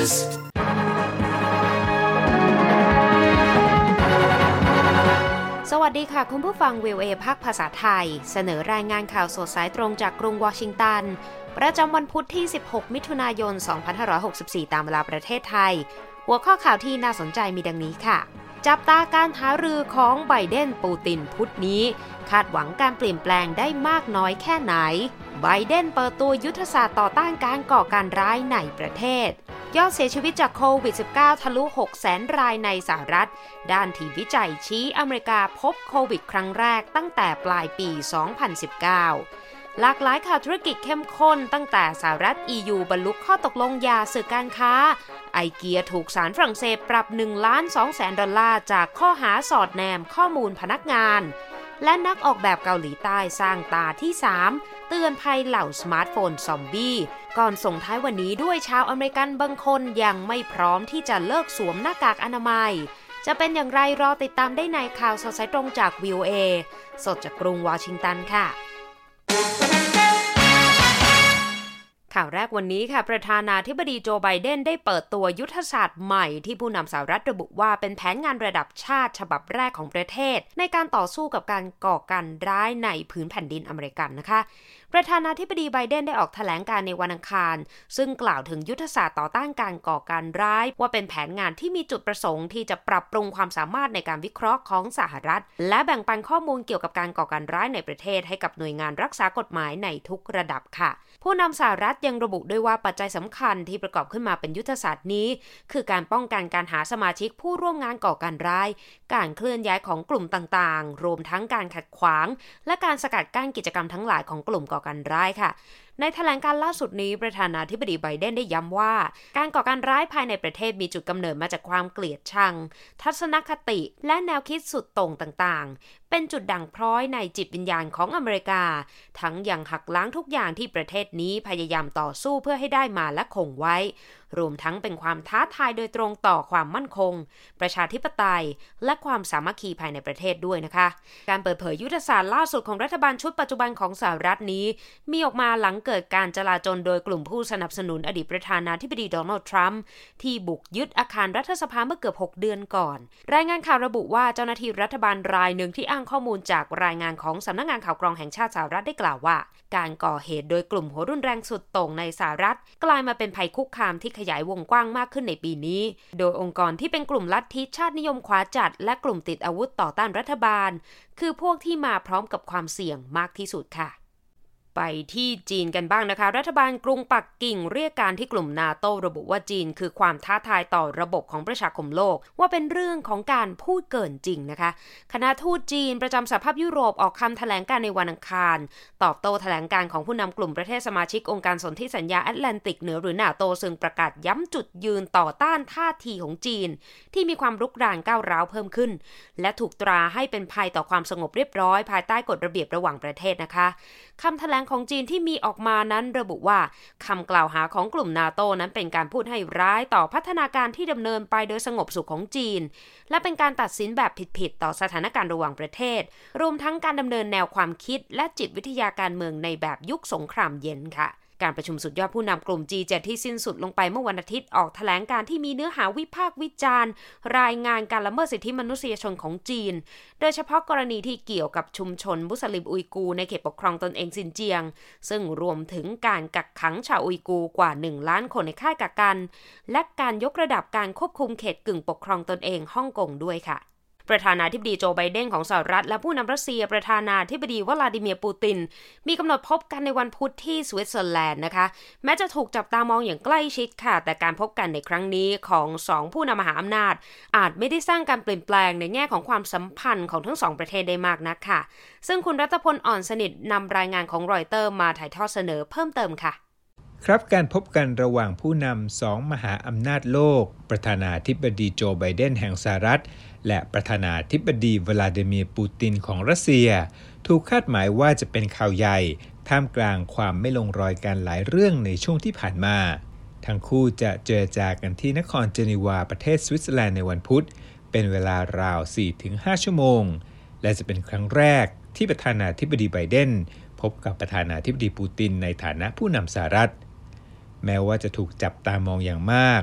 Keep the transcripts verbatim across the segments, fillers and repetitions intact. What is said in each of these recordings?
News สวัสดีค่ะคุณผู้ฟัง วี โอ เอ ภาคภาษาไทยเสนอรายงานข่าวสดสายตรงจากกรุงวอชิงตันประจำวันพุธที่สิบหกมิถุนายนสองพันห้าร้อยหกสิบสี่ตามเวลาประเทศไทยหัวข้อข่าวที่น่าสนใจมีดังนี้ค่ะจับตาการหารือของไบเดนปูตินพุธนี้คาดหวังการเปลี่ยนแปลงได้มากน้อยแค่ไหนไบเดนเปิดตัวยุทธศาสตร์ต่อต้านการก่อการร้ายในประเทศยอดเสียชีวิตจากโควิด สิบเก้า ทะลุ หกแสน รายในสหรัฐด้านทีมวิจัยชี้อเมริกาพบโควิดครั้งแรกตั้งแต่ปลายปี สองพันสิบเก้า หลากหลายข่าวธุรกิจเข้มข้นตั้งแต่สหรัฐ อี ยู บรรลุข้อตกลงหย่าสื่อการค้าไอเกียถูกศาลฝรั่งเศสปรับ หนึ่งล้านสองแสน ดอลลาร์จากข้อหาสอดแนมข้อมูลพนักงานและนักออกแบบเกาหลีใต้สร้างตาที่สามเตือนภัยเหล่าสมาร์ทโฟนซอมบี้ก่อนส่งท้ายวันนี้ด้วยชาวอเมริกันบางคนยังไม่พร้อมที่จะเลิกสวมหน้ากากอนามัยจะเป็นอย่างไรรอติดตามได้ในข่าวสดสายตรงจาก วี โอ เอ สดจากกรุงวอชิงตันค่ะข่าวแรกวันนี้ค่ะประธานาธิบดีโจไบเดนได้เปิดตัวยุทธศาสตร์ใหม่ที่ผู้นำสหรัฐระบุว่าเป็นแผนงานระดับชาติฉบับแรกของประเทศในการต่อสู้กับการก่อการร้ายในพื้นแผ่นดินอเมริกันนะคะประธานาธิบดีไบเดนได้ออกแถลงการในวันอังคารซึ่งกล่าวถึงยุทธศาสตร์ต่อต้านการก่อการร้ายว่าเป็นแผนงานที่มีจุดประสงค์ที่จะปรับปรุงความสามารถในการวิเคราะห์ของสหรัฐและแบ่งปันข้อมูลเกี่ยวกับการก่อการร้ายในประเทศให้กับหน่วยงานรักษากฎหมายในทุกระดับค่ะผู้นำสหรัฐยังระบุด้วยว่าปัจจัยสำคัญที่ประกอบขึ้นมาเป็นยุทธศาสตร์นี้คือการป้องกันการหาสมาชิกผู้ร่วมงานก่อการร้ายการเคลื่อนย้ายของกลุ่มต่างๆรวมทั้งการขัดขวางและการสกัดกั้นกิจกรรมทั้งหลายของกลุ่มก่อการร้ายค่ะในแถลงการล่าสุดนี้ประธานาธิบดีไบเดนได้ย้ำว่าการก่อการร้ายภายในประเทศมีจุดกำเนิดมาจากความเกลียดชังทัศนคติและแนวคิดสุดโต่งต่างๆเป็นจุดด่างพร้อยในจิตวิญญาณของอเมริกาทั้งยังหักล้างทุกอย่างที่ประเทศนี้พยายามต่อสู้เพื่อให้ได้มาและคงไว้รวมทั้งเป็นความท้าทายโดยตรงต่อความมั่นคงประชาธิปไตยและความสามัคคีภายในประเทศด้วยนะคะการเปิดเผยยุทธศาสตร์ล่าสุดของรัฐบาลชุดปัจจุบันของสหรัฐนี้มีออกมาหลังเกิดการจลาจลโดยกลุ่มผู้สนับสนุนอดีตประธานาธิบดีโดนัลด์ทรัมป์ที่บุกยึดอาคารรัฐสภาเมื่อเกือบหกเดือนก่อนรายงานข่าวระบุว่าเจ้าหน้าที่รัฐบาลรายหนึ่งที่อ้างข้อมูลจากรายงานของสำนักงานข่าวกรองแห่งชาติสหรัฐได้กล่าวว่าการก่อเหตุโดยกลุ่มหัวรุนแรงสุดโต่งในสหรัฐกลายมาเป็นภัยคุกคามที่ขยายวงกว้างมากขึ้นในปีนี้โดยองค์กรที่เป็นกลุ่มลัทธิชาตินิยมขวาจัดและกลุ่มติดอาวุธต่อต้านรัฐบาลคือพวกที่มาพร้อมกับความเสี่ยงมากที่สุดค่ะไปที่จีนกันบ้างนะคะรัฐบาลกรุงปักกิ่งเรียกการที่กลุ่มนาโต้ระบุว่าจีนคือความท้าทายต่อระบบของประชาคมโลกว่าเป็นเรื่องของการพูดเกินจริงนะคะคณะทูตจีนประจำสหภาพยุโรปออกคำแถลงการในวันอังคารตอบโต้แถลงการของผู้นำกลุ่มประเทศสมาชิกองค์การสนธิสัญญาแอตแลนติกเหนือหรือนาโตซึ่งประกาศย้ำจุดยืนต่อต้านท่าทีของจีนที่มีความรุกรานก้าวร้าวเพิ่มขึ้นและถูกตราให้เป็นภัยต่อความสงบเรียบร้อยภายใต้กฎระเบียบระหว่างประเทศนะคะคำแถลงของจีนที่มีออกมานั้นระบุว่าคำกล่าวหาของกลุ่มนาโต้นั้นเป็นการพูดให้ร้ายต่อพัฒนาการที่ดำเนินไปโดยสงบสุขของจีนและเป็นการตัดสินแบบผิดๆต่อสถานการณ์ระหว่างประเทศรวมทั้งการดำเนินแนวความคิดและจิตวิทยาการเมืองในแบบยุคสงครามเย็นค่ะการประชุมสุดยอดผู้นำกลุ่ม จี เจ็ด ที่สิ้นสุดลงไปเมื่อวันอาทิตย์ออกแถลงการที่มีเนื้อหาวิพากษ์วิจารณ์รายงานการละเมิดสิทธิมนุษยชนของจีนโดยเฉพาะกรณีที่เกี่ยวกับชุมชนมุสลิมอุยกูร์ในเขตปกครองตนเองซินเจียงซึ่งรวมถึงการกักขังชาวอุยกูร์กว่าหนึ่งล้านคนในค่ายกักกันและการยกระดับการควบคุมเขตกึ่งปกครองตนเองฮ่องกงด้วยค่ะประธานาธิบดีโจไบเดนของสหรัฐและผู้นำรัสเซียประธานาธิบดีวลาดิเมียร์ปูตินมีกำหนดพบกันในวันพุธที่สวิตเซอร์แลนด์นะคะแม้จะถูกจับตามองอย่างใกล้ชิดค่ะแต่การพบกันในครั้งนี้ของสองผู้นำมหาอำนาจอาจไม่ได้สร้างการเปลี่ยนแปลงในแง่ของความสัมพันธ์ของทั้งสองประเทศได้มากนักค่ะซึ่งคุณรัตพลอ่อนสนิทนำรายงานของรอยเตอร์มาถ่ายทอดเสนอเพิ่มเติมค่ะครับการพบกันระหว่างผู้นำสองมหาอำนาจโลกประธานาธิบดีโจไบเดนแห่งสหรัฐและประธานาธิบดีวลาดิเมียร์ปูตินของรัสเซียถูกคาดหมายว่าจะเป็นข่าวใหญ่ท่ามกลางความไม่ลงรอยกันหลายเรื่องในช่วงที่ผ่านมาทั้งคู่จะเจรจากันที่นครเจนีวาประเทศสวิตเซอร์แลนด์ในวันพุธเป็นเวลาราว สี่ถึงห้า ชั่วโมงและจะเป็นครั้งแรกที่ประธานาธิบดีไบเดนพบกับประธานาธิบดีปูตินในฐานะผู้นำสหรัฐแม้ว่าจะถูกจับตามองอย่างมาก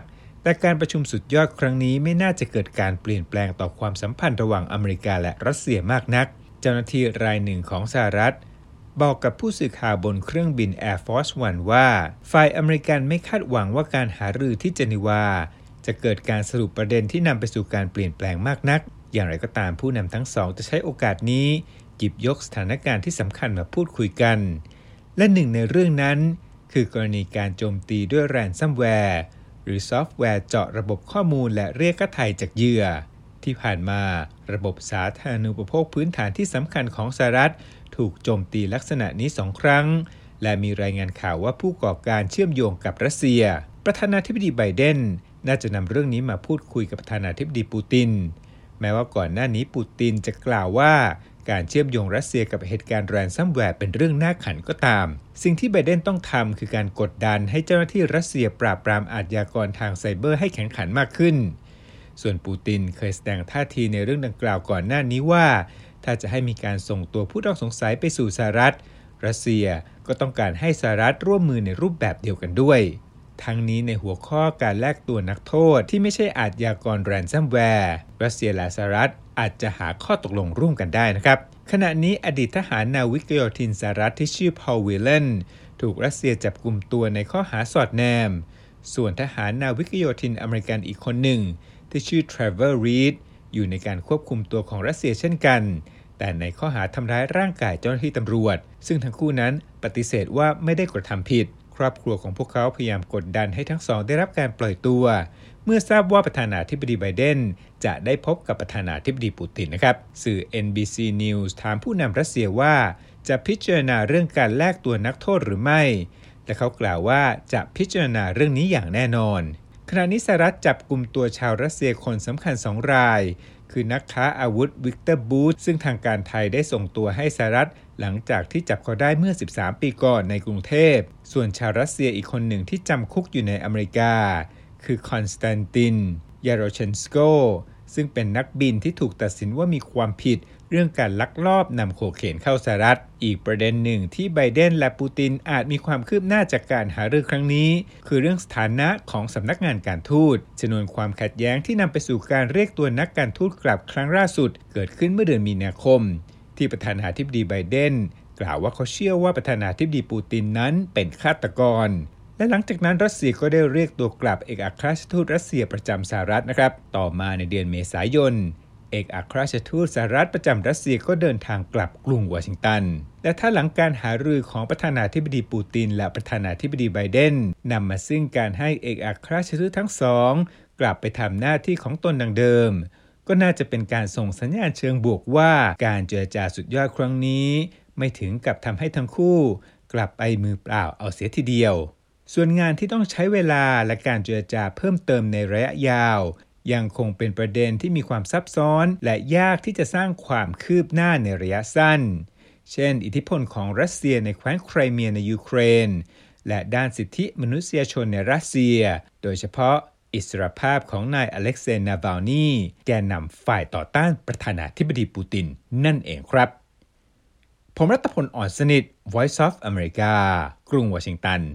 แต่การประชุมสุดยอดครั้งนี้ไม่น่าจะเกิดการเปลี่ยนแปลงต่อความสัมพันธ์ระหว่างอเมริกาและรัสเซียมากนักเจ้าหน้าที่รายหนึ่งของสหรัฐบอกกับผู้สื่อข่าวบนเครื่องบิน Air Force One ว่าฝ่ายอเมริกันไม่คาดหวังว่าการหารือที่เจนีวาจะเกิดการสรุปประเด็นที่นำไปสู่การเปลี่ยนแปลงมากนักอย่างไรก็ตามผู้นำทั้งสองจะใช้โอกาสนี้หยิบยกสถานการณ์ที่สำคัญมาพูดคุยกันและหนึ่งในเรื่องนั้นคือกรณีการโจมตีด้วยแรนซัมแวร์หรือซอฟต์แวร์เจาะระบบข้อมูลและเรียกค่าไถ่จากเหยื่อที่ผ่านมาระบบสาธารณูปโภคพื้นฐานที่สำคัญของสหรัฐถูกโจมตีลักษณะนี้สองครั้งและมีรายงานข่าวว่าผู้ก่อการเชื่อมโยงกับรัสเซียประธานาธิบดีไบเดนน่าจะนำเรื่องนี้มาพูดคุยกับประธานาธิบดีปูตินแม้ว่าก่อนหน้านี้ปูตินจะกล่าวว่าการเชื่อมโยงรัสเซียกับเหตุการณ์แรนซัมแวร์เป็นเรื่องน่าขันก็ตามสิ่งที่ไบเดนต้องทำคือการกดดันให้เจ้าหน้าที่รัสเซียปราบปรามอาชญากรทางไซเบอร์ให้แข็งขันมากขึ้นส่วนปูตินเคยแสดงท่าทีในเรื่องดังกล่าวก่อนหน้านี้ว่าถ้าจะให้มีการส่งตัวผู้ต้องสงสัยไปสู่สหรัฐรัสเซียก็ต้องการให้สหรัฐร่วมมือในรูปแบบเดียวกันด้วยทั้งนี้ในหัวข้อการแลกตัวนักโทษที่ไม่ใช่อาชญากรแรนซัมแวร์รัสเซียและสหรัฐอาจจะหาข้อตกลงร่วมกันได้นะครับขณะนี้อดีตทหารนาวิกโยธินสหรัฐที่ชื่อพอลวิลเลนถูกรัสเซียจับกุมตัวในข้อหาสอดแนมส่วนทหารนาวิกโยธินอเมริกันอีกคนหนึ่งที่ชื่อทรเวอร์รีดอยู่ในการควบคุมตัวของรัสเซียเช่นกันแต่ในข้อหาทำร้ายร่างกายเจ้าหน้าที่ตำรวจซึ่งทั้งคู่นั้นปฏิเสธว่าไม่ได้กระทำผิดครอบครัวของพวกเขาพยายามกดดันให้ทั้งสองได้รับการปล่อยตัวเมื่อทราบว่าประธานาธิบดีไบเดนจะได้พบกับประธานาธิบดีปูตินนะครับสื่อ เอ็น บี ซี News ถามผู้นำรัสเซียว่าจะพิจารณาเรื่องการแลกตัวนักโทษหรือไม่และเขากล่าวว่าจะพิจารณาเรื่องนี้อย่างแน่นอนขณะนี้สหรัฐจับกุมตัวชาวรัสเซียคนสำคัญสองรายคือนักค้าอาวุธวิกเตอร์บูธซึ่งทางการไทยได้ส่งตัวให้สหรัฐหลังจากที่จับเขาได้เมื่อสิบสามปีก่อนในกรุงเทพส่วนชาวรัสเซียอีกคนหนึ่งที่จำคุกอยู่ในอเมริกาคือคอนสแตนตินยาโรเชนสโกซึ่งเป็นนักบินที่ถูกตัดสินว่ามีความผิดเรื่องการลักลอบนำโคเคนเข้าสหรัฐอีกประเด็นหนึ่งที่ไบเดนและปูตินอาจมีความคืบหน้าจากการหารือครั้งนี้คือเรื่องสถานะของสำนักงานการทูตชนวนความขัดแย้งที่นำไปสู่การเรียกตัวนักการทูตกลับครั้งล่าสุดเกิดขึ้นเมื่อเดือนมีนาคมที่ประธานาธิบดีไบเดนกล่าวว่าเขาเชื่อว่าประธานาธิบดีปูตินนั้นเป็นฆาตกรและหลังจากนั้นรัสเซียก็ได้เรียกตัวกลับเอกอัครราชทูตรัสเซียประจำสหรัฐนะครับต่อมาในเดือนเมษายนเอกอัครราชทูตสหรัฐประจำรัสเซียก็เดินทางกลับกรุงวอชิงตันและถ้าหลังการหารือของประธานาธิบดีปูตินและประธานาธิบดีไบเดนนำมาซึ่งการให้เอกอัครราชทูตทั้งสองกลับไปทำหน้าที่ของตนดังเดิมก็น่าจะเป็นการส่งสัญญาณเชิงบวกว่าการเจรจาสุดยอดครั้งนี้ไม่ถึงกับทำให้ทั้งคู่กลับไปมือเปล่าเอาเสียทีเดียวส่วนงานที่ต้องใช้เวลาและการเจรจาเพิ่มเติมในระยะยาวยังคงเป็นประเด็นที่มีความซับซ้อนและยากที่จะสร้างความคืบหน้าในระยะสั้นเช่นอิทธิพลของรัสเซียในแคว้นไครเมียในยูเครนและด้านสิทธิมนุษยชนในรัสเซียโดยเฉพาะอิสรภาพของนายอเล็กเซย์ นาวัลนีแกนนำฝ่ายต่อต้านประธานาธิบดีปูตินนั่นเองครับผมรัตพล อ่อนสนิท Voice of America กรุงวอชิงตัน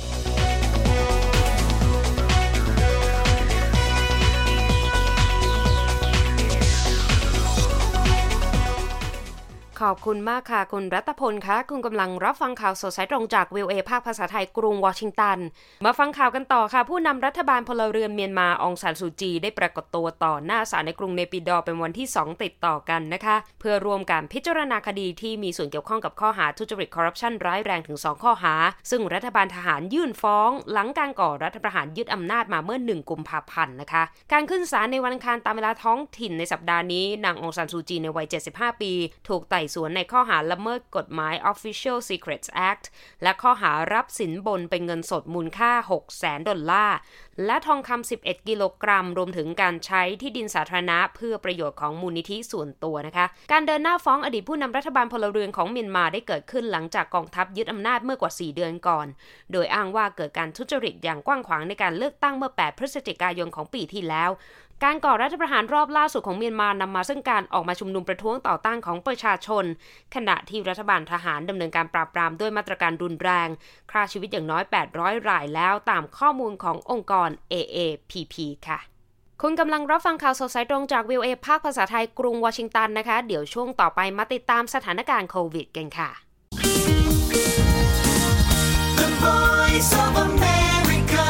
ขอบคุณมากค่ะคุณรัตพลคะคุณกำลังรับฟังข่าวสดสายตรงจาก วี โอ เอ ภาคภาษาไทยกรุงวอชิงตันมาฟังข่าวกันต่อค่ะผู้นำรัฐบาลพลเรือนเมียนมาองซานซูจีได้ปรากฏตัวต่อหน้าศาลในกรุงเนปิดอร์เป็นวันที่สองติดต่อกันนะคะเพื่อร่วมการพิจารณาคดีที่มีส่วนเกี่ยวข้องกับข้อหาทุจริตคอร์รัปชันร้ายแรงถึงสองข้อหาซึ่งรัฐบาลทหารยื่นฟ้องหลังการก่อรัฐประหารยึดอำนาจมาเมื่อหนึ่งกุมภาพันธ์นะคะการขึ้นศาลในวันอังคารตามเวลาท้องถิ่นในสัปดาห์นี้นางองซานซูจีในวัยเจ็ดสิบห้าปีถูกไต่สวนในข้อหาละเมิดกฎหมาย Official Secrets Act และข้อหารับสินบนเป็นเงินสดมูลค่า หกแสน ดอลลาร์และทองคำสิบเอ็ดกิโลกรัมรวมถึงการใช้ที่ดินสาธารณะเพื่อประโยชน์ของมูลนิธิส่วนตัวนะคะการเดินหน้าฟ้องอดีตผู้นำรัฐบาลพลเรือนของเมียนมาได้เกิดขึ้นหลังจากกองทัพยึดอำนาจเมื่อกว่าสี่เดือนก่อนโดยอ้างว่าเกิดการทุจริตอย่างกว้างขวางในการเลือกตั้งเมื่อแปดพฤศจิกายนของปีที่แล้วการก่อรัฐประหารรอบล่าสุดของเมียนมานำมาซึ่งการออกมาชุมนุมประท้วงต่อต้านของประชาชนขณะที่รัฐบาลทหารดำเนินการปราบปรามด้วยมาตรการรุนแรงฆ่าชีวิตอย่างน้อยแปดร้อยรายแล้วตามข้อมูลขององค์กร เอ เอ พี พี ค่ะคุณกำลังรับฟังข่าวสดสายตรงจาก วี โอ เอ ภาคภาษาไทยกรุงวอชิงตันนะคะเดี๋ยวช่วงต่อไปมาติดตามสถานการณ์โควิดกันค่ะ The Voice of America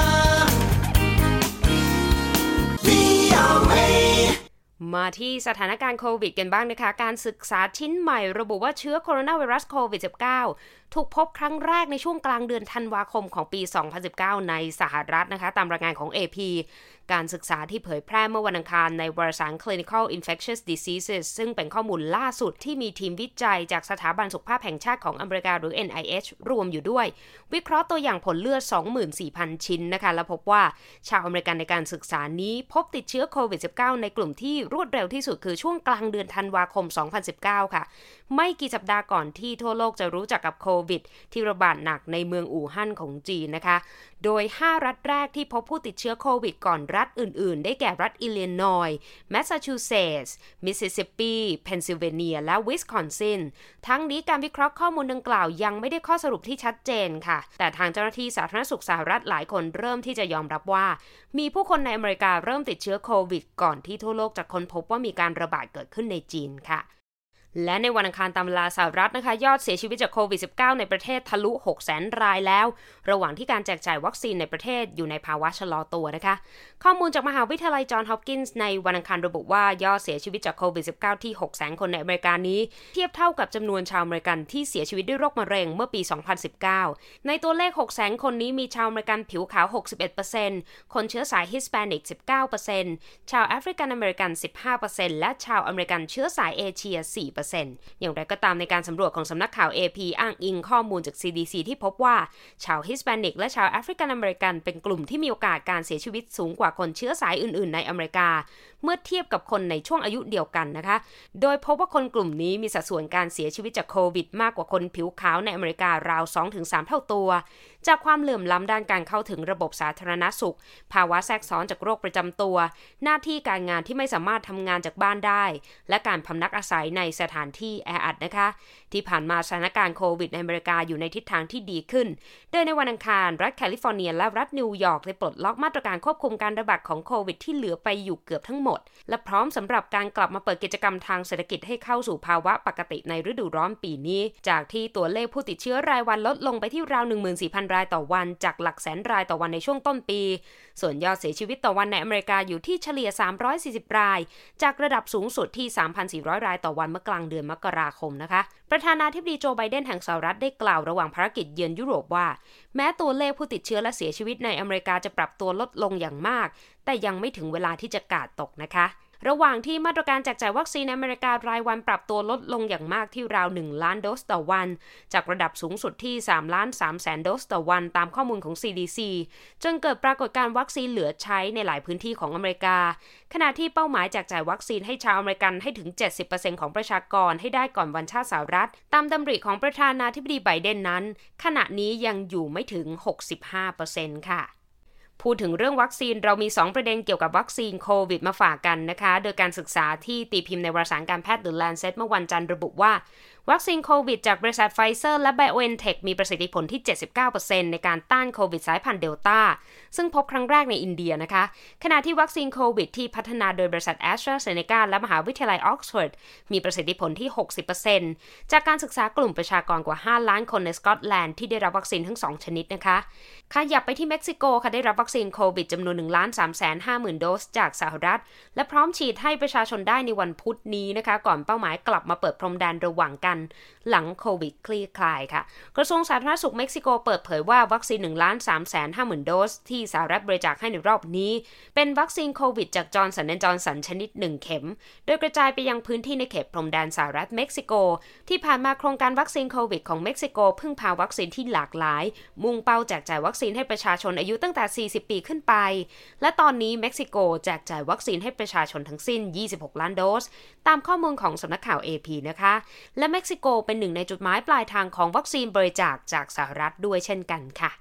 วี โอ เอมาที่สถานการณ์โควิดกันบ้างนะคะการศึกษาชิ้นใหม่ระบุว่าเชื้อโคโรนาไวรัสโควิด สิบเก้า ถูกพบครั้งแรกในช่วงกลางเดือนธันวาคมของปี สองพันสิบเก้า ในสหรัฐนะคะตามรายงานของ เอ พี การศึกษาที่เผยแพร่เมื่อวันอังคารในวารสาร Clinical Infectious Diseases ซึ่งเป็นข้อมูลล่าสุดที่มีทีมวิจัยจากสถาบันสุขภาพแห่งชาติของอเมริกาหรือ เอ็น ไอ เอช รวมอยู่ด้วยวิเคราะห์ตัวอย่างผลเลือด สองหมื่นสี่พัน ชิ้นนะคะและพบว่าชาวอเมริกันในการศึกษานี้พบติดเชื้อโควิด สิบเก้า ในกลุ่มที่รวดเร็วที่สุดคือช่วงกลางเดือนธันวาคม สองพันสิบเก้า ค่ะไม่กี่สัปดาห์ก่อนที่ทั่วโลกจะรู้จักกับโควิดที่ระบาดหนักในเมืองอู่ฮั่นของจีนนะคะโดยห้ารัฐแรกที่พบผู้ติดเชื้อโควิดก่อนรัฐอื่นๆได้แก่รัฐอิลลินอยส์แมสซาชูเซตส์มิสซิสซิปปีเพนซิลเวเนียและวิสคอนซินทั้งนี้การวิเคราะห์ข้อมูลดังกล่าวยังไม่ได้ข้อสรุปที่ชัดเจนค่ะแต่ทางเจ้าหน้าที่สาธารณสุขสหรัฐหลายคนเริ่มที่จะยอมรับว่ามีผู้คนในอเมริกาเริ่มติดเชื้อโควิดก่อนที่ทั่วโลกจะค้นพบว่ามีการระบาดเกิดขึ้นในจีนค่ะและในวันอังคารตามเวลาสหรัฐนะคะยอดเสียชีวิตจากโควิด สิบเก้า ในประเทศทะลุ หกแสน รายแล้วระหว่างที่การแจกจ่ายวัคซีนในประเทศอยู่ในภาวะชะลอตัวนะคะข้อมูลจากมหาวิทยาลัยจอห์นฮอปกินส์ในวันอังคารระบุว่ายอดเสียชีวิตจากโควิด สิบเก้า ที่ หกแสน คนในอเมริกานี้เทียบเท่ากับจำนวนชาวอเมริกันที่เสียชีวิตด้วยโรคมะเร็งเมื่อปี สองพันสิบเก้า ในตัวเลข หกแสน คนนี้มีชาวอเมริกันผิวขาว หกสิบเอ็ดเปอร์เซ็นต์ คนเชื้อสายฮิสแปนิก สิบเก้าเปอร์เซ็นต์ ชาวแอฟริกันอเมริกัน สิบห้าเปอร์เซ็นต์ และชาวอเมริกันเชื้อสายเอเชีย สี่เปอร์เซ็นต์ อย่างไรก็ตามในการสำรวจของสำนักข่าว เอ พี อ้างอิงข้อมูลจาก ซี ดี ซี ที่พบว่าชาวฮิสแปนิกและชาวแอฟริกันอเมริกันเป็นกลุ่มที่มีโอกาสการเสียชีวิตสูงกว่าคนเชื้อสายอื่นๆในอเมริกาเมื่อเทียบกับคนในช่วงอายุเดียวกันนะคะโดยพบว่าคนกลุ่มนี้มีสัดส่วนการเสียชีวิตจากโควิดมากกว่าคนผิวขาวในอเมริการาว สองถึงสาม เท่าตัวจากความเหลื่อมล้ำด้านการเข้าถึงระบบสาธารณสุขภาวะแทรกซ้อนจากโรคประจำตัวหน้าที่การงานที่ไม่สามารถทำงานจากบ้านได้และการพำนักอาศัยในสถานที่แออัดนะคะที่ผ่านมาสถานการณ์โควิดในอเมริกาอยู่ในทิศทางที่ดีขึ้นโดยในวันอังคารรัฐแคลิฟอร์เนียและรัฐนิวยอร์กได้ปลดล็อกมาตรการควบคุมการระบาดของโควิดที่เหลือไปอยู่เกือบทั้งหมดและพร้อมสำหรับการกลับมาเปิดกิจกรรมทางเศรษฐกิจให้เข้าสู่ภาวะปกติในฤดูร้อนปีนี้จากที่ตัวเลขผู้ติดเชื้อรายวันลดลงไปที่ราว หนึ่งหมื่นสี่พัน รายต่อวันจากหลักแสนรายต่อวันในช่วงต้นปีส่วนยอดเสียชีวิตต่อวันในอเมริกาอยู่ที่เฉลี่ยสามร้อยสี่สิบรายจากระดับสูงสุดที่ สามพันสี่ร้อย รายต่อวันเมื่อกลางเดือนมกราคมนะคะประธานาธิบดีโจไบเดนแห่งสหรัฐได้กล่าวระหว่างภารกิจเยือนยุโรปว่าแม้ตัวเลขผู้ติดเชื้อและเสียชีวิตในอเมริกาจะปรับตัวลดลงอย่างมากแต่ยังไม่ถึงเวลาที่จะกาดตกนะคะระหว่างที่มาตรการแจกจ่ายวัคซีนในอเมริการายวันปรับตัวลดลงอย่างมากที่ราวหนึ่งล้านโดสต่อวันจากระดับสูงสุดที่สามล้านสามแสนโดสต่อวันตามข้อมูลของ ซี ดี ซี จนเกิดปรากฏการณ์วัคซีนเหลือใช้ในหลายพื้นที่ของอเมริกาขณะที่เป้าหมายแจกจ่ายวัคซีนให้ชาวอเมริกันให้ถึง เจ็ดสิบเปอร์เซ็นต์ ของประชากรให้ได้ก่อนวันชาติสหรัฐตามดำริของประธานาธิบดีไบเดนนั้นขณะนี้ยังอยู่ไม่ถึง หกสิบห้าเปอร์เซ็นต์ ค่ะพูดถึงเรื่องวัคซีนเรามีสองประเด็นเกี่ยวกับวัคซีนโควิดมาฝากกันนะคะโดยการศึกษาที่ตีพิมพ์ในวารสารการแพทย์ The Lancet เมื่อวันจันทร์ระบุว่าวัคซีนโควิดจากบริษัทไฟเซอร์และ BioNTech มีประสิทธิผลที่ เจ็ดสิบเก้าเปอร์เซ็นต์ ในการต้านโควิดสายพันธุ์เดลต้าซึ่งพบครั้งแรกในอินเดียนะคะขณะที่วัคซีนโควิดที่พัฒนาโดยบริษัท AstraZeneca และมหาวิทยาลัยออกซฟอร์ดมีประสิทธิผลที่ หกสิบเปอร์เซ็นต์ จากการศึกษากลุ่มประชากรกว่าห้าล้านคนในสกอตแลนด์ที่ได้รับวัคซีนทั้งสองชนิดนะคะขยับไปที่เม็กซิโกค่ะได้รับวัคซีนโควิดจำนวน หนึ่งล้านสามแสนห้าหมื่น โดสจากสหรัฐและพร้อมฉีดให้ประชาชนได้ในวันพุธนี้นะคะก่อนเป้าหมายกลับมาเปิดพรมแดนระหว่างกันหลังโควิดคลี่คลายค่ะกระทรวงสาธารณสุขเม็กซิโกเปิดเผยว่าวัคซีน หนึ่งล้านสามแสนห้าหมื่น โดสที่สหรัฐบริจาคให้ในรอบนี้เป็นวัคซีนโควิดจากจอห์นสันและจอห์นสันชนิดหนึ่งเข็มโดยกระจายไปยังพื้นที่ในเขตพรมแดนสหรัฐเม็กซิโกที่ผ่านมาโครงการวัคซีนโควิดของเม็กซิโกพึ่งพาวัคซีนที่หลากหลายมุ่งเป้าแจกจ่ายวัคซีนให้ประชาชนอายุตั้งแต่สี่สิบปีขึ้นไปและตอนนี้เม็กซิโกแจกจ่ายวัคซีนให้ประชาชนทั้งสิ้นยี่สิบหกล้านโดสตามข้อมูลของสำนักข่าว เอ พี นะคะและเม็กซิโกเป็นหนึ่งในจุดหมายปลายทางของวัคซีนบริจาคจากสหรัฐด้วยเช่นกันค่ะ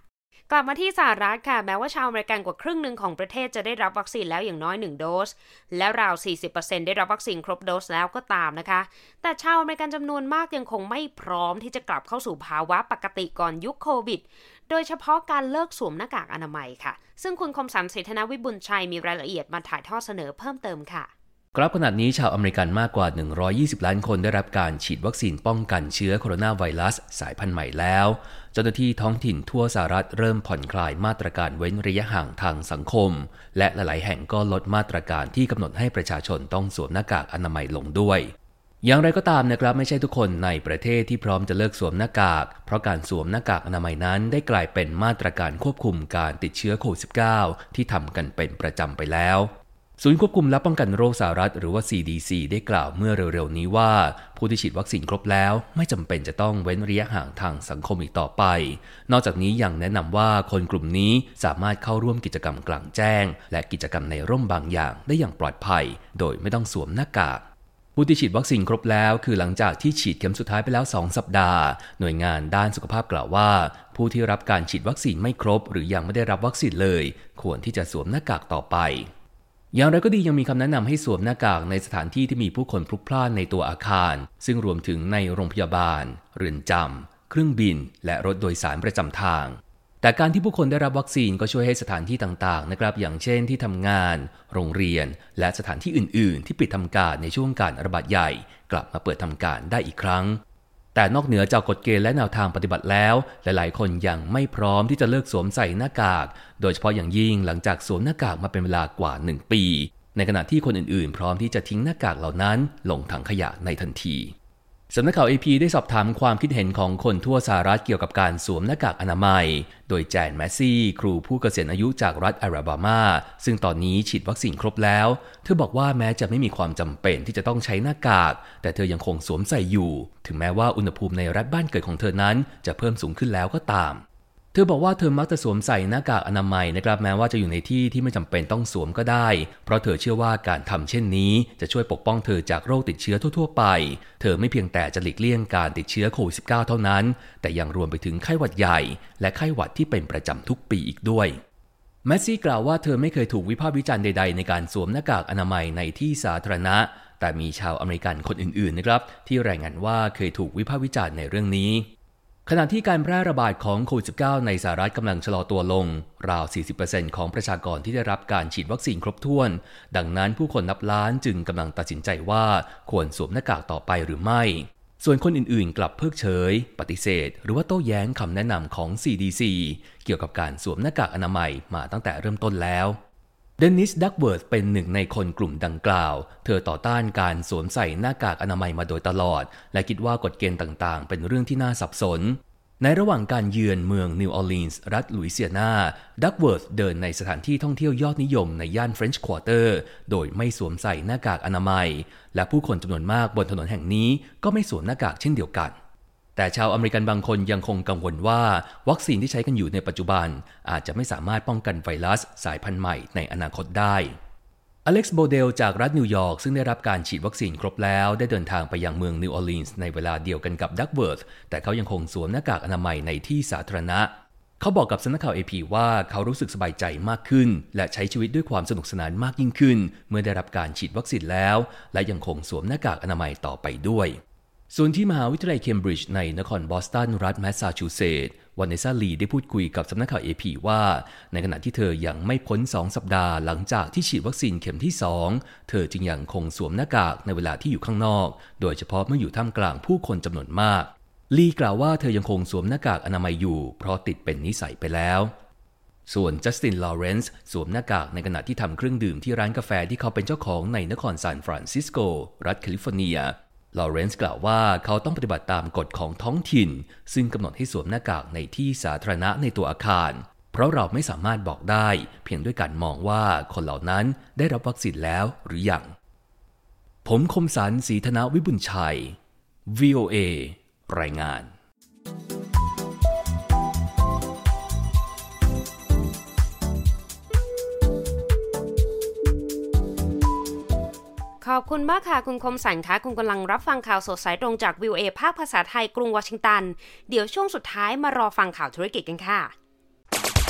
กลับมาที่สหรัฐค่ะแม้ว่าชาวอเมริกันกว่าครึ่งหนึ่งของประเทศจะได้รับวัคซีนแล้วอย่างน้อยหนึ่งโดสและราว สี่สิบเปอร์เซ็นต์ ได้รับวัคซีนครบโดสแล้วก็ตามนะคะแต่ชาวอเมริกันจำนวนมากยังคงไม่พร้อมที่จะกลับเข้าสู่ภาวะปกติก่อนยุคโควิดโดยเฉพาะการเลิกสวมหน้ากากอนามัยค่ะซึ่งคุณคมสันต์ เศรษฐนวิบุญชัยมีรายละเอียดมาถ่ายทอดเสนอเพิ่มเติมค่ะครับขณะนี้ชาวอเมริกันมากกว่าหนึ่งร้อยยี่สิบล้านคนได้รับการฉีดวัคซีนป้องกันเชื้อโคโรนาไวรัสสายพันธุ์ใหม่แล้วเจ้าหน้าที่ท้องถิ่นทั่วสหรัฐเริ่มผ่อนคลายมาตรการเว้นระยะห่างทางสังคมและหลายๆแห่งก็ลดมาตรการที่กำหนดให้ประชาชนต้องสวมหน้ากากอนามัยลงด้วยอย่างไรก็ตามนะครับไม่ใช่ทุกคนในประเทศที่พร้อมจะเลิกสวมหน้ากากเพราะการสวมหน้ากากอนามัยนั้นได้กลายเป็นมาตรการควบคุมการติดเชื้อโควิด สิบเก้า ที่ทำกันเป็นประจำไปแล้วศูนย์ควบคุมและป้องกันโรคสหรัฐหรือว่า ซี ดี ซี ได้กล่าวเมื่อเร็วๆนี้ว่าผู้ที่ฉีดวัคซีนครบแล้วไม่จำเป็นจะต้องเว้นระยะห่างทางสังคมอีกต่อไปนอกจากนี้ยังแนะนำว่าคนกลุ่มนี้สามารถเข้าร่วมกิจกรรมกลางแจ้งและกิจกรรมในร่มบางอย่างได้อย่างปลอดภัยโดยไม่ต้องสวมหน้ากากผู้ที่ฉีดวัคซีนครบแล้วคือหลังจากที่ฉีดเข็มสุดท้ายไปแล้วสองสัปดาห์หน่วยงานด้านสุขภาพกล่าวว่าผู้ที่รับการฉีดวัคซีนไม่ครบหรือยังไม่ได้รับวัคซีนเลยควรที่จะสวมหน้ากากต่อไปอย่างไรก็ดียังมีคำแนะนำให้สวมหน้ากากในสถานที่ที่มีผู้คนพลุกพล่านในตัวอาคารซึ่งรวมถึงในโรงพยาบาลเรือนจำเครื่องบินและรถโดยสารประจำทางแต่การที่ผู้คนได้รับวัคซีนก็ช่วยให้สถานที่ต่างๆนะครับอย่างเช่นที่ทำงานโรงเรียนและสถานที่อื่นๆที่ปิดทำการในช่วงการระบาดใหญ่กลับมาเปิดทำการได้อีกครั้งแต่นอกเหนือจากกฎเกณฑ์และแนวทางปฏิบัติแล้วหลายๆคนยังไม่พร้อมที่จะเลิกสวมใส่หน้ากากโดยเฉพาะอย่างยิ่งหลังจากสวมหน้ากากมาเป็นเวลากว่าหนึ่งปีในขณะที่คนอื่นๆพร้อมที่จะทิ้งหน้ากากเหล่านั้นลงถังขยะในทันทีสำนักข่าว เอ พี ได้สอบถามความคิดเห็นของคนทั่วสหรัฐเกี่ยวกับการสวมหน้ากากอนามัยโดยแจนแมสซี่ครูผู้เกษียณอายุจากรัฐอลาบามาซึ่งตอนนี้ฉีดวัคซีนครบแล้วเธอบอกว่าแม้จะไม่มีความจำเป็นที่จะต้องใช้หน้ากากแต่เธอยังคงสวมใส่อยู่ถึงแม้ว่าอุณหภูมิในรัฐบ้านเกิดของเธอนั้นจะเพิ่มสูงขึ้นแล้วก็ตามเธอบอกว่าเธอมักจะสวมใส่หน้ากากอนามัยนะครับแม้ว่าจะอยู่ในที่ที่ไม่จำเป็นต้องสวมก็ได้เพราะเธอเชื่อว่าการทำเช่นนี้จะช่วยปกป้องเธอจากโรคติดเชื้อทั่วๆไปเธอไม่เพียงแต่จะหลีกเลี่ยงการติดเชื้อโควิด สิบเก้า เท่านั้นแต่ยังรวมไปถึงไข้หวัดใหญ่และไข้หวัดที่เป็นประจำทุกปีอีกด้วยแมสซี่กล่าวว่าเธอไม่เคยถูกวิพากษ์วิจารณ์ใดๆในการสวมหน้ากากอนามัยในที่สาธารณะแต่มีชาวอเมริกันคนอื่นๆนะครับที่รายงานว่าเคยถูกวิพากษ์วิจารณ์ในเรื่องนี้ขณะที่การแพร่ระบาดของโควิด สิบเก้า ในสหรัฐกำลังชะลอตัวลงราว สี่สิบเปอร์เซ็นต์ ของประชากรที่ได้รับการฉีดวัคซีนครบถ้วนดังนั้นผู้คนนับล้านจึงกำลังตัดสินใจว่าควรสวมหน้ากากต่อไปหรือไม่ส่วนคนอื่นๆกลับเพิกเฉยปฏิเสธหรือว่าโต้แย้งคำแนะนำของ ซี ดี ซี เกี่ยวกับการสวมหน้ากากอนามัยมาตั้งแต่เริ่มต้นแล้วเดนนิส ดักเวิร์ธเป็นหนึ่งในคนกลุ่มดังกล่าวเธอต่อต้านการสวมใส่หน้ากากอนามัยมาโดยตลอดและคิดว่ากฎเกณฑ์ต่างๆเป็นเรื่องที่น่าสับสนในระหว่างการเยือนเมืองนิวออร์ลีนส์รัฐลุยเซียนาดักเวิร์ธเดินในสถานที่ท่องเที่ยวยอดนิยมในย่านเฟรนช์ควอเตอร์โดยไม่สวมใส่หน้ากากอนามัยและผู้คนจำนวนมากบนถนนแห่งนี้ก็ไม่สวมหน้ากากเช่นเดียวกันแต่ชาวอเมริกันบางคนยังคงกังวลว่าวัคซีนที่ใช้กันอยู่ในปัจจุบันอาจจะไม่สามารถป้องกันไวรัสสายพันธุ์ใหม่ในอนาคตได้อเล็กซ์ โบเดลจากรัฐนิวยอร์กซึ่งได้รับการฉีดวัคซีนครบแล้วได้เดินทางไปยังเมืองนิวออร์ลีนส์ในเวลาเดียวกันกับดักเวิร์ธแต่เขายังคงสวมหน้ากากอนามัยในที่สาธารณะเขาบอกกับสำนักข่าว เอ พี ว่าเขารู้สึกสบายใจมากขึ้นและใช้ชีวิตด้วยความสนุกสนานมากยิ่งขึ้นเมื่อได้รับการฉีดวัคซีนแล้วและยังคงสวมหน้ากากอนามัยต่อไปด้วยส่วนที่มหาวิทยาลัยเคมบริดจ์ในนครบอสตันรัฐแมสซาชูเซตส์วานิซาลีได้พูดคุยกับสำนักข่าว เอ พี ว่าในขณะที่เธอยังไม่พ้นสองสัปดาห์หลังจากที่ฉีดวัคซีนเข็มที่สองเธอจึงยังคงสวมหน้ากากในเวลาที่อยู่ข้างนอกโดยเฉพาะเมื่ออยู่ท่ามกลางผู้คนจำนวนมากลีกล่าวว่าเธอยังคงสวมหน้ากากอนามัยอยู่เพราะติดเป็นนิสัยไปแล้วส่วนจัสติน ลอเรนซ์สวมหน้ากากในขณะที่ทำเครื่องดื่มที่ร้านกาแฟที่เขาเป็นเจ้าของในนครซานฟรานซิสโกรัฐแคลิฟอร์เนียลอเรนซ์กล่าวว่าเขาต้องปฏิบัติตามกฎของท้องถิ่นซึ่งกำหนดให้สวมหน้ากากในที่สาธารณะในตัวอาคารเพราะเราไม่สามารถบอกได้เพียงด้วยการมองว่าคนเหล่านั้นได้รับวัคซีนแล้วหรือยังผมคมสันต์ ศรีธนวิบุญชัย วี โอ เอ รายงานขอบคุณมากค่ะคุณคมสันค่ะคุณกำลังรับฟังข่าวสดสายตรงจาก วี โอ เอ ภาคภาษาไทยกรุงวอชิงตันเดี๋ยวช่วงสุดท้ายมารอฟังข่าวธุรกิจกันค่ะ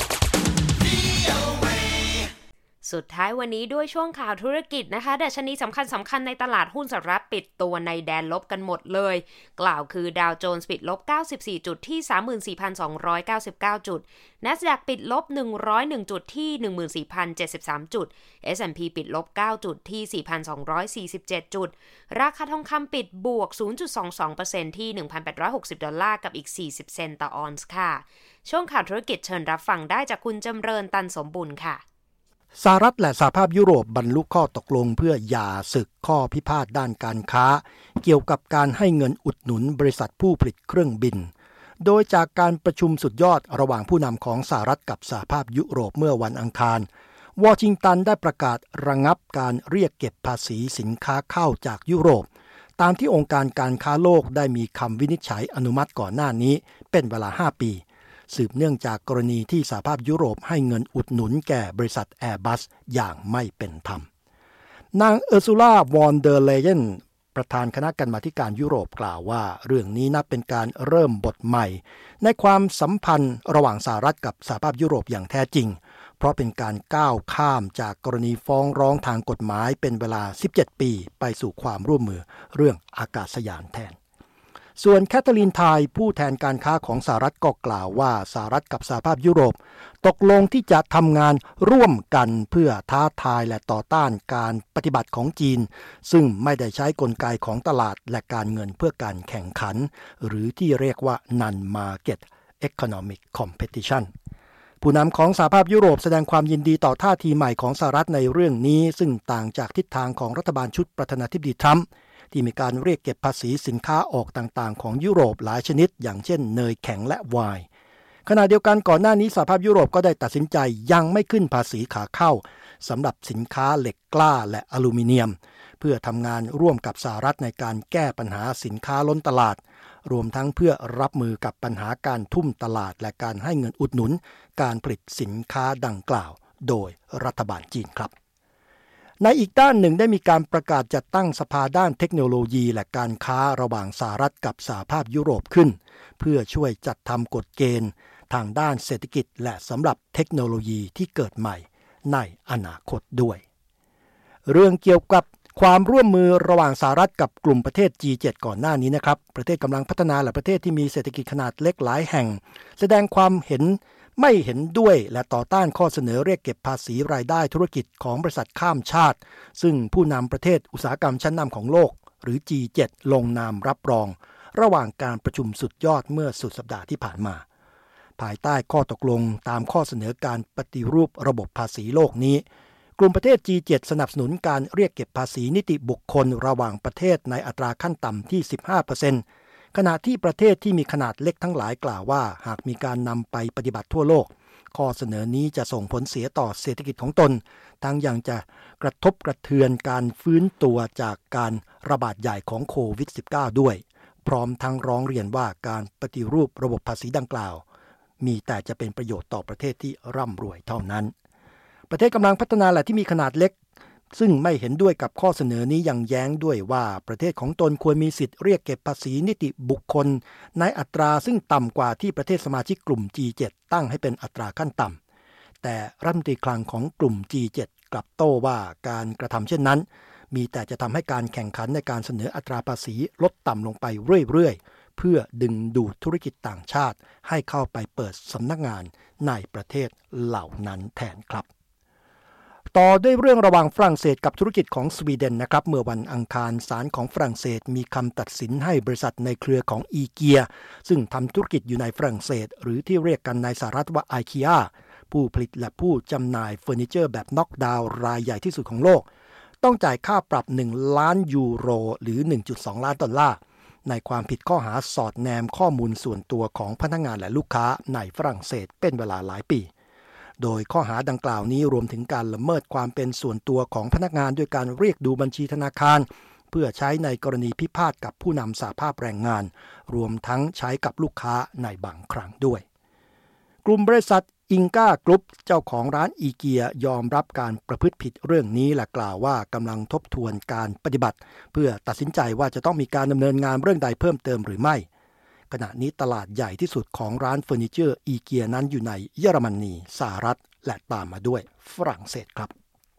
สุดท้ายวันนี้ด้วยช่วงข่าวธุรกิจนะคะดัชนีสำคัญสำคัญในตลาดหุ้นสหรัฐปิดตัวในแดนลบกันหมดเลยกล่าวคือดาวโจนส์ปิดลบเก้าสิบสี่จุดที่ สามหมื่นสี่พันสองร้อยเก้าสิบเก้า จุด NASDAQ ปิดลบหนึ่งร้อยเอ็ดจุดที่ หนึ่งหมื่นสี่พันเจ็ดสิบสาม จุด เอส แอนด์ พี ปิดลบเก้าจุดที่ สี่พันสองร้อยสี่สิบเจ็ด จุดราคาทองคำปิดบวก ศูนย์จุดสองสองเปอร์เซ็นต์ ที่ หนึ่งพันแปดร้อยหกสิบ ดอลลาร์กับอีกสี่สิบเซนต์ต่อออนซ์ค่ะช่วงข่าวธุรกิจเชิญรับฟังได้จากคุณจำเริญตันสมบุญค่ะสหรัฐและสหภาพยุโรปบรรลุข้อตกลงเพื่อหย่าศึกข้อพิพาทด้านการค้าเกี่ยวกับการให้เงินอุดหนุนบริษัทผู้ผลิตเครื่องบินโดยจากการประชุมสุดยอดระหว่างผู้นำของสหรัฐกับสหภาพยุโรปเมื่อวันอังคารวอชิงตันได้ประกาศระงับการเรียกเก็บภาษีสินค้าเข้าจากยุโรปตามที่องค์การการค้าโลกได้มีคำวินิจฉัยอนุมัติก่อนหน้านี้เป็นเวลาห้าปีสืบเนื่องจากกรณีที่สหภาพยุโรปให้เงินอุดหนุนแก่บริษัท Airbus อย่างไม่เป็นธรรมนางเออร์ซูลาวอนเดอร์เลเยนประธานคณะกรรมาธิการยุโรปกล่าวว่าเรื่องนี้นับเป็นการเริ่มบทใหม่ในความสัมพันธ์ระหว่างสหรัฐกับสหภาพยุโรปอย่างแท้จริงเพราะเป็นการก้าวข้ามจากกรณีฟ้องร้องทางกฎหมายเป็นเวลาสิบเจ็ดปีไปสู่ความร่วมมือเรื่องอากาศยานแทนส่วนแคทเธอรีนไทยผู้แทนการค้าของสหรัฐก็กล่าวว่าสหรัฐกับสหภาพยุโรปตกลงที่จะทำงานร่วมกันเพื่อท้าทายและต่อต้านการปฏิบัติของจีนซึ่งไม่ได้ใช้กลไกของตลาดและการเงินเพื่อการแข่งขันหรือที่เรียกว่า Non-Market Economic Competition ผู้นำของสหภาพยุโรปแสดงความยินดีต่อท่าทีใหม่ของสหรัฐในเรื่องนี้ซึ่งต่างจากทิศทางของรัฐบาลชุดประธานาธิบดีทรัมป์ที่มีการเรียกเก็บภาษีสินค้าออกต่างๆของยุโรปหลายชนิดอย่างเช่นเนยแข็งและไวน์ขณะเดียวกันก่อนหน้านี้สหภาพยุโรปก็ได้ตัดสินใจยังไม่ขึ้นภาษีขาเข้าสำหรับสินค้าเหล็กกล้าและอลูมิเนียมเพื่อทำงานร่วมกับสหรัฐในการแก้ปัญหาสินค้าล้นตลาดรวมทั้งเพื่อรับมือกับปัญหาการทุ่มตลาดและการให้เงินอุดหนุนการผลิตสินค้าดังกล่าวโดยรัฐบาลจีนครับในอีกด้านหนึ่งได้มีการประกาศจัดตั้งสภาด้านเทคโนโลยีและการค้าระหว่างสหรัฐกับสหภาพยุโรปขึ้นเพื่อช่วยจัดทำกฎเกณฑ์ทางด้านเศรษฐกิจและสำหรับเทคโนโลยีที่เกิดใหม่ในอนาคตด้วยเรื่องเกี่ยวกับความร่วมมือระหว่างสหรัฐกับกลุ่มประเทศ จี เจ็ด ก่อนหน้านี้นะครับประเทศกำลังพัฒนาและประเทศที่มีเศรษฐกิจขนาดเล็กหลายแห่งแสดงความเห็นไม่เห็นด้วยและต่อต้านข้อเสนอเรียกเก็บภาษีรายได้ธุรกิจของบริษัทข้ามชาติซึ่งผู้นำประเทศอุตสาหกรรมชั้นนำของโลกหรือ จี เจ็ด ลงนามรับรองระหว่างการประชุมสุดยอดเมื่อสุดสัปดาห์ที่ผ่านมาภายใต้ข้อตกลงตามข้อเสนอการปฏิรูประบบภาษีโลกนี้กลุ่มประเทศ จี เจ็ด สนับสนุนการเรียกเก็บภาษีนิติบุคคลระหว่างประเทศในอัตราขั้นต่ำที่ สิบห้าเปอร์เซ็นต์ขณะที่ประเทศที่มีขนาดเล็กทั้งหลายกล่าวว่าหากมีการนำไปปฏิบัติทั่วโลกข้อเสนอนี้จะส่งผลเสียต่อเศรษฐกิจของตนทั้งยังจะกระทบกระเทือนการฟื้นตัวจากการระบาดใหญ่ของโควิด สิบเก้า ด้วยพร้อมทั้งร้องเรียนว่าการปฏิรูประบบภาษีดังกล่าวมีแต่จะเป็นประโยชน์ต่อประเทศที่ร่ำรวยเท่านั้นประเทศกำลังพัฒนาและที่มีขนาดเล็กซึ่งไม่เห็นด้วยกับข้อเสนอนี้ยังแย้งด้วยว่าประเทศของตนควรมีสิทธิ์เรียกเก็บภาษีนิติบุคคลในอัตราซึ่งต่ำกว่าที่ประเทศสมาชิกกลุ่ม จี เจ็ด ตั้งให้เป็นอัตราขั้นต่ำแต่รัฐมนตรีคลังของกลุ่ม จี เจ็ด กลับโต้ว่าการกระทำเช่นนั้นมีแต่จะทำให้การแข่งขันในการเสนออัตราภาษีลดต่ำลงไปเรื่อยๆเพื่อดึงดูดธุรกิจต่างชาติให้เข้าไปเปิดสำนักงานในประเทศเหล่านั้นแทนครับต่อด้วยเรื่องระหว่างฝรั่งเศสกับธุรกิจของสวีเดนนะครับเมื่อวันอังคารศาลของฝรั่งเศสมีคำตัดสินให้บริษัทในเครือของอีเกียซึ่งทำธุรกิจอยู่ในฝรั่งเศสหรือที่เรียกกันในสหรัฐว่าไอเคียผู้ผลิตและผู้จำหน่ายเฟอร์นิเจอร์แบบน็อกดาวน์รายใหญ่ที่สุดของโลกต้องจ่ายค่าปรับหนึ่งล้านยูโรหรือ หนึ่งจุดสอง ล้านดอลลาร์ในความผิดข้อหาสอดแนมข้อมูลส่วนตัวของพนักงานและลูกค้าในฝรั่งเศสเป็นเวลาหลายปีโดยข้อหาดังกล่าวนี้รวมถึงการละเมิดความเป็นส่วนตัวของพนักงานด้วยการเรียกดูบัญชีธนาคารเพื่อใช้ในกรณีพิพาทกับผู้นำสหภาพแรงงานรวมทั้งใช้กับลูกค้าในบางครั้งด้วยกลุ่มบริษัทอิงก้ากรุ๊ปเจ้าของร้านอีเกียยอมรับการประพฤติผิดเรื่องนี้และกล่าวว่ากำลังทบทวนการปฏิบัติเพื่อตัดสินใจว่าจะต้องมีการดำเนินงานเรื่องใดเพิ่มเติมหรือไม่ขณะนี้ตลาดใหญ่ที่สุดของร้านเฟอร์นิเจอร์อีเกียนั้นอยู่ในเยอรมนีสหรัฐและตามมาด้วยฝรั่งเศสครับ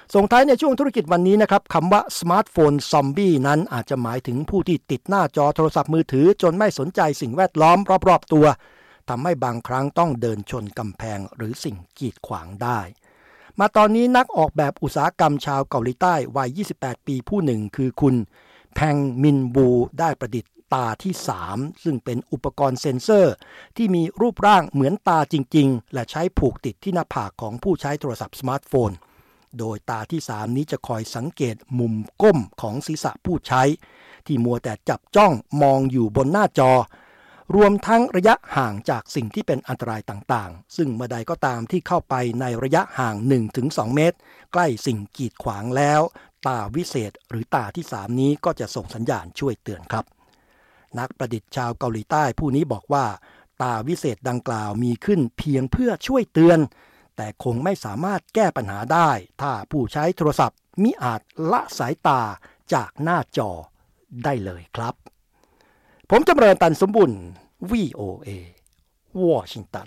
ส่งท้ายในช่วงธุรกิจวันนี้นะครับคำว่าสมาร์ทโฟนซอมบี้นั้นอาจจะหมายถึงผู้ที่ติดหน้าจอโทรศัพท์มือถือจนไม่สนใจสิ่งแวดล้อมรอบๆตัวทำให้บางครั้งต้องเดินชนกำแพงหรือสิ่งกีดขวางได้มาตอนนี้นักออกแบบอุตสาหกรรมชาวเกาหลีใต้วัยยี่สิบแปดปีผู้หนึ่งคือคุณแพงมินบูได้ประดิษฐ์ตาที่สามซึ่งเป็นอุปกรณ์เซ็นเซอร์ที่มีรูปร่างเหมือนตาจริงๆและใช้ผูกติดที่หน้าผากของผู้ใช้โทรศัพท์สมาร์ทโฟนโดยตาที่สามนี้จะคอยสังเกตมุมก้มของศีรษะผู้ใช้ที่มัวแต่จับจ้องมองอยู่บนหน้าจอรวมทั้งระยะห่างจากสิ่งที่เป็นอันตรายต่างๆซึ่งเมื่อใดก็ตามที่เข้าไปในระยะห่าง หนึ่งถึงสอง เมตรใกล้สิ่งกีดขวางแล้วตาวิเศษหรือตาที่สามนี้ก็จะส่งสัญญาณช่วยเตือนครับนักประดิษฐ์ชาวเกาหลีใต้ผู้นี้บอกว่าตาวิเศษดังกล่าวมีขึ้นเพียงเพื่อช่วยเตือนแต่คงไม่สามารถแก้ปัญหาได้ถ้าผู้ใช้โทรศัพท์มิอาจละสายตาจากหน้าจอได้เลยครับผมจำเริญตันสมบุญ วี โอ เอ วอชิงตัน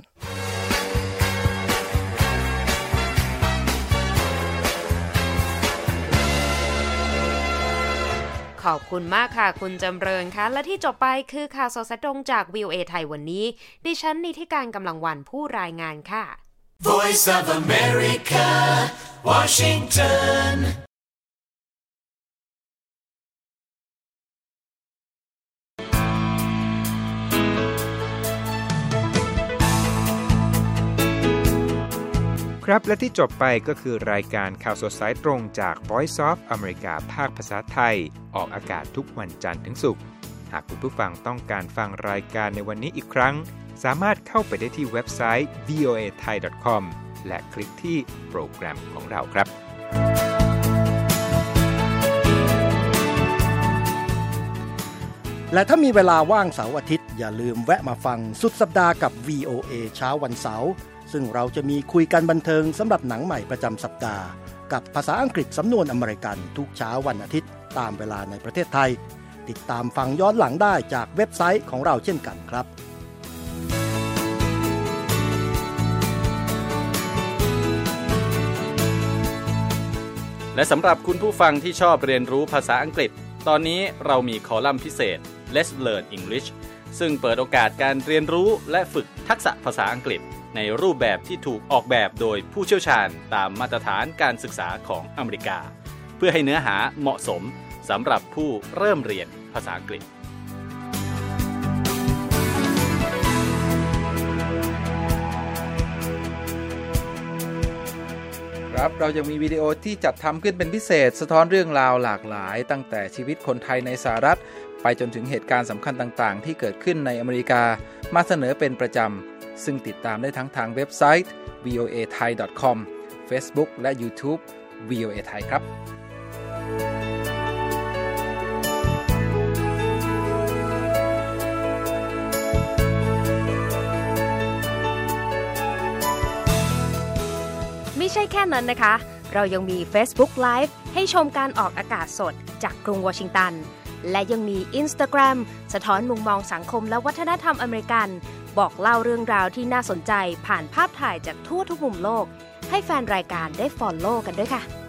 ขอบคุณมากค่ะคุณจำเริญค่ะและที่จบไปคือข่าวสดสดตรงจาก วี โอ เอ ไทยวันนี้ดิฉันนิติการกำลังวันผู้รายงานค่ะ Voice of America, Washington. ครับและที่จบไปก็คือรายการข่าวสดสายตรงจาก Voice of America ภาคภาษาไทยออกอากาศทุกวันจันทร์ถึงศุกร์หากคุณผู้ฟังต้องการฟังรายการในวันนี้อีกครั้งสามารถเข้าไปได้ที่เว็บไซต์ วี โอ เอ ไทย ดอท คอม และคลิกที่โปรแกรมของเราครับและถ้ามีเวลาว่างเสาร์อาทิตย์อย่าลืมแวะมาฟังสุดสัปดาห์กับ วี โอ เอ เช้าวันเสาร์ซึ่งเราจะมีคุยกันบันเทิงสำหรับหนังใหม่ประจำสัปดาห์กับภาษาอังกฤษสำนวนอเมริกันทุกเช้าวันอาทิตย์ตามเวลาในประเทศไทยติดตามฟังย้อนหลังได้จากเว็บไซต์ของเราเช่นกันครับและสำหรับคุณผู้ฟังที่ชอบเรียนรู้ภาษาอังกฤษตอนนี้เรามีคอลัมน์พิเศษ Let's Learn English ซึ่งเปิดโอกาสการเรียนรู้และฝึกทักษะภาษาอังกฤษในรูปแบบที่ถูกออกแบบโดยผู้เชี่ยวชาญตามมาตรฐานการศึกษาของอเมริกาเพื่อให้เนื้อหาเหมาะสมสำหรับผู้เริ่มเรียนภาษาอังกฤษครับเรายังมีวิดีโอที่จัดทำขึ้นเป็นพิเศษสะท้อนเรื่องราวหลากหลายตั้งแต่ชีวิตคนไทยในสหรัฐไปจนถึงเหตุการณ์สำคัญต่างๆที่เกิดขึ้นในอเมริกามาเสนอเป็นประจำซึ่งติดตามได้ทั้งทางเว็บไซต์ วี โอ เอ ไทย ดอท คอม Facebook และ YouTube วี โอ เอ ไทยครับไม่ใช่แค่นั้นนะคะเรายังมี Facebook Live ให้ชมการออกอากาศสดจากกรุงวอชิงตันและยังมี Instagram สะท้อนมุมมองสังคมและวัฒนธรรมอเมริกันบอกเล่าเรื่องราวที่น่าสนใจผ่านภาพถ่ายจากทั่วทุกมุมโลกให้แฟนรายการได้ follow กันด้วยค่ะ